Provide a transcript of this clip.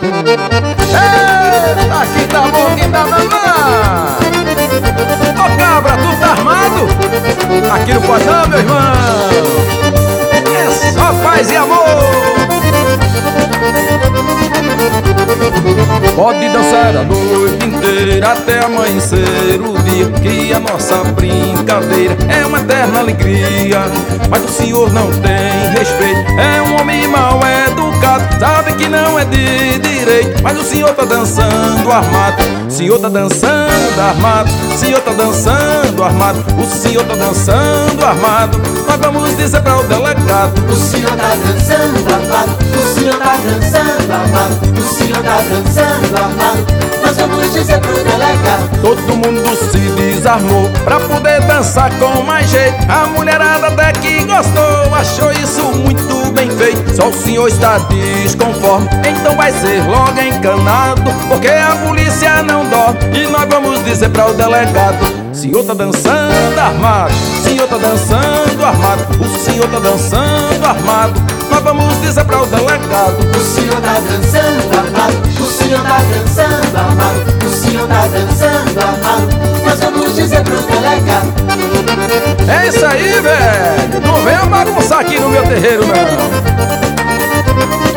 Eita, que tá bom, que tá danado. Ô cabra, tu tá armado? Aqui no pode não, meu irmão. É só paz e amor. Pode dançar a noite inteira até amanhecer o dia, que a nossa brincadeira é uma eterna alegria. Mas o senhor não tem respeito, é um homem mal educado, sabe que não é de direito. Mas o senhor tá dançando armado, o senhor tá dançando armado, o senhor tá dançando armado, o senhor tá dançando armado. Nós vamos dizer para o delegado: o senhor tá dançando armado, o senhor tá dançando armado, o senhor tá dançando armado. Nós vamos dizer pro delegado. Todo mundo se desarmou pra poder dançar com mais jeito. A mulherada até que gostou, achou isso muito bem feito. Só o senhor está desconforme, então vai ser logo encanado, porque a polícia não dorme. E nós vamos dizer para o delegado: o senhor tá dançando armado, o senhor tá dançando armado, o senhor tá dançando armado. Nós vamos dizer para o delegado: o senhor tá dançando armado, o senhor tá dançando armado, o senhor tá dançando armado. Nós vamos dizer pro delegado. É isso aí, velho. Não venha bagunçar aqui no meu terreiro, não.